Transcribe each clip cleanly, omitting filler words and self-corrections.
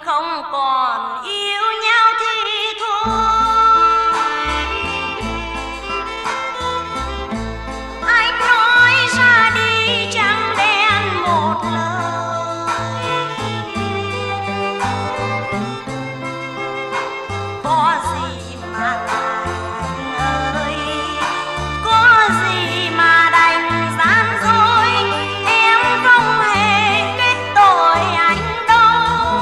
không còn yêu nhau thì thôi. Anh nói ra đi trắng đen một lời, có gì mà lại anh ơi, có gì mà đành gian dối. Em không hề kết tội anh đâu.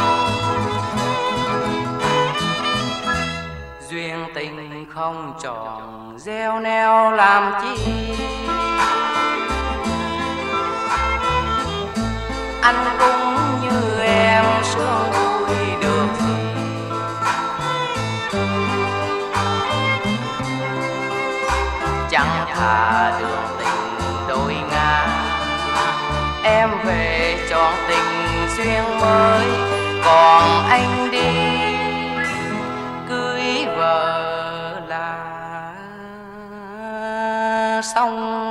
Duyên tình không tròn gieo neo làm chi, anh cũng như em sướng vui được gì. Chẳng thà đường tình đôi ngả, em về chọn tình duyên mới. Còn anh đi cưới vợ là xong.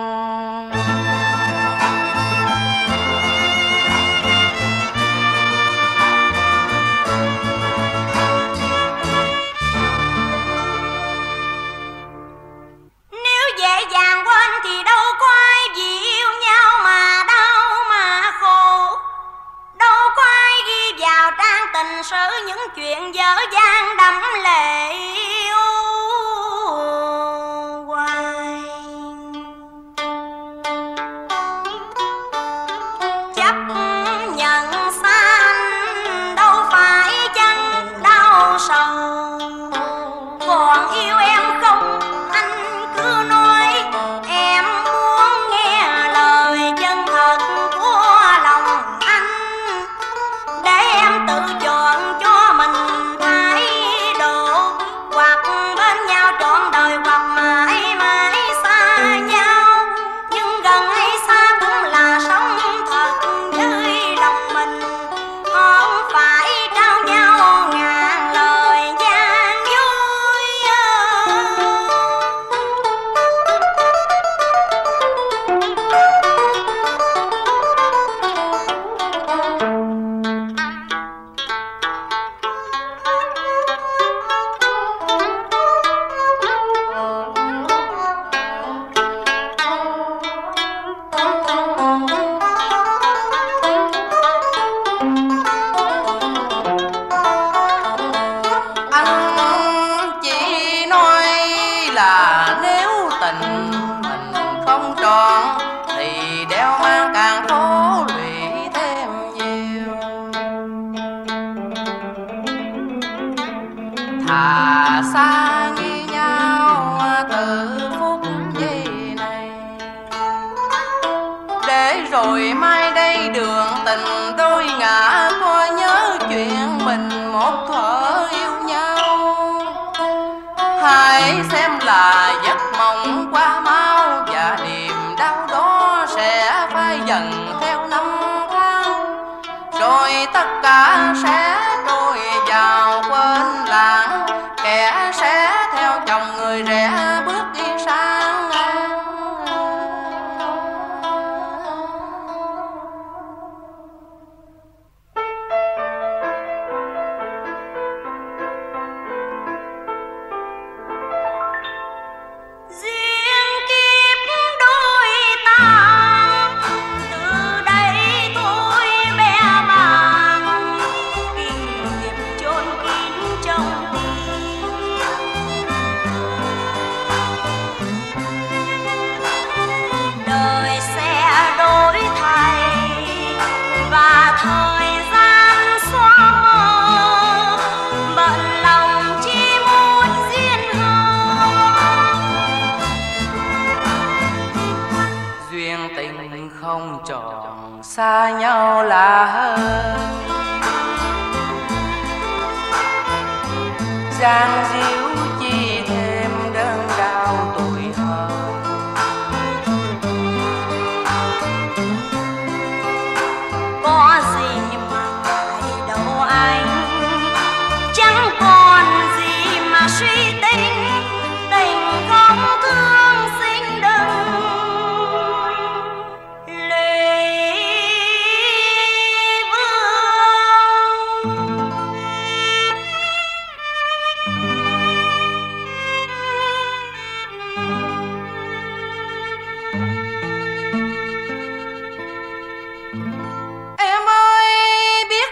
Nếu dễ dàng quên thì đâu có ai vì yêu nhau mà đau mà khổ. Đâu có ai ghi vào trang tình sử những chuyện dở dang đẫm lệ yêu hoài. Chấp nhận xa anh đâu phải chẳng đau sầu. Còn yêu em không anh cứ nói, em muốn nghe lời chân thật của lòng anh, để em tự chọn cho mình thái độ, hoặc bên nhau trọn đời hoặc mãi mãi xa nhau. Nhưng gần hay xa cũng là sống thật với lòng mình, không phải trao nhau ngàn lời gian dối. Anh chỉ nói là nếu tình mình không trọn thì đeo mang càng khổ lụy thêm nhiều. Thà xa nghi nhau từ phút giây này, để rồi mai đây đường tình đôi ngả coi nhớ chuyện mình một thuở yêu nhau. Hãy xem là giấc mộng qua mau, và niềm đau đó sẽ phai dần theo năm tháng, rồi tất cả sẽ trôi vào quên lãng. Kẻ sẽ theo chồng người rẽ bước đi sang ngang. Duyên kiếp đôi ta từ đây thôi bé bàng, kinh nghiệm chôn kín trong tim. Đời sẽ đổi thay và thời gian xóa mờ, bận lòng chỉ muốn duyên hờ. Duyên tình không tròn xa nhau là hơn, gian díu chi thêm đơn đau tuổi hơn. Có gì mà ngại đâu anh, chẳng còn gì mà suy tính. Tình không thương sinh đừng lụy vương.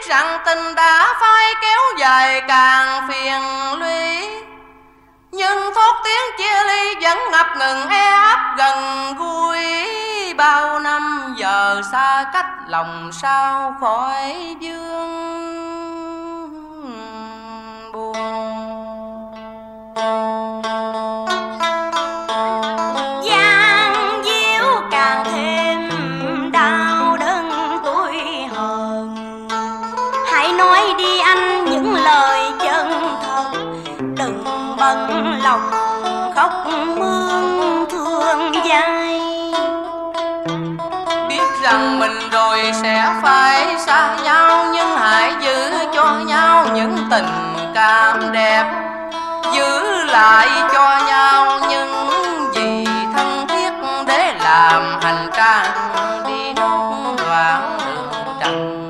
rằng tình đã phai kéo dài càng phiền lụy, nhưng thốt tiếng chia ly vẫn ngập ngừng e ấp gần gũi. Bao năm giờ xa cách lòng sao khỏi vương buồn. Giang diếu càng thêm đau đớn tuổi hờn. Hãy nói đi anh những lời chân thật, đừng bận lòng khóc mướn thương dai. Biết rằng mình rồi sẽ phải xa nhau, nhưng hãy giữ cho nhau những tình cảm đẹp, giữ lại cho nhau những gì thân thiết để làm hành trang đi nốt đoạn đường trần.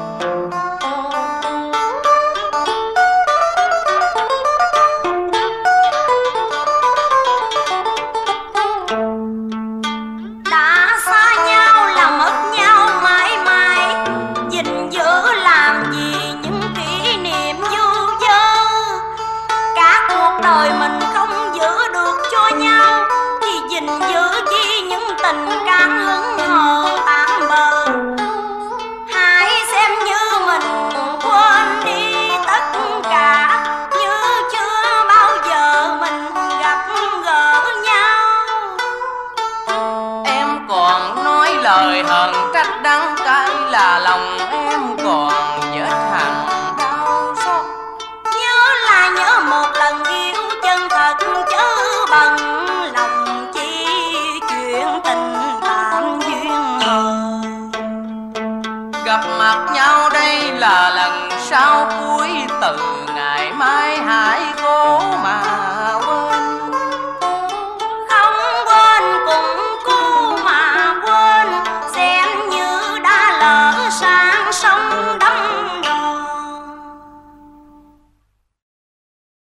Đã xa nhau là mất nhau mãi mãi, gìn giữ làm gì những kỷ niệm du dơ. Cả cuộc đời mình không giữ được cho nhau, thì gìn giữ chi những tình cảm hững hờ tạm bờ. Hãy xem như mình quên đi tất cả, như chưa bao giờ mình gặp gỡ nhau. Em còn nói lời hờn trách đắng cay, là lòng em còn vết hằn đau xót. Nhớ là nhớ một lần yêu chân thật, chớ bằng lòng chi chuyện tình tạm duyên hờ. Gặp mặt nhau đây là lần sau cuối, từ ngày mai hãy